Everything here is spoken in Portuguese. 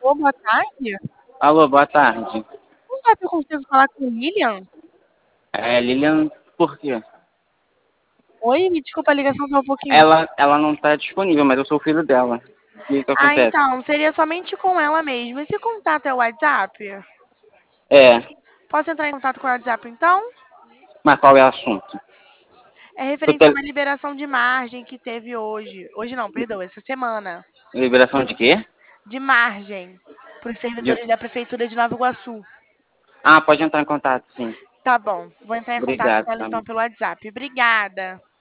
Alô, boa tarde. Alô, boa tarde. Olá, eu consigo falar com Lilian? Lilian, por quê? Oi, me desculpa, a ligação tá um pouquinho. Ela não tá disponível, mas eu sou o filho dela. O que que Ah, acontece? então, seria somente com ela mesmo. Esse contato é o WhatsApp? É, Posso entrar em contato com o WhatsApp, então? mas qual é o assunto? É Seu referente a tele... uma liberação de margem que teve hoje. Hoje não, perdão, essa semana. Liberação de quê? De margem para os De- servidores da Prefeitura de Nova Iguaçu. Ah, pode entrar em contato, sim. Tá bom, vou entrar em contato Obrigado, com ela tá então bom. pelo WhatsApp. Obrigada.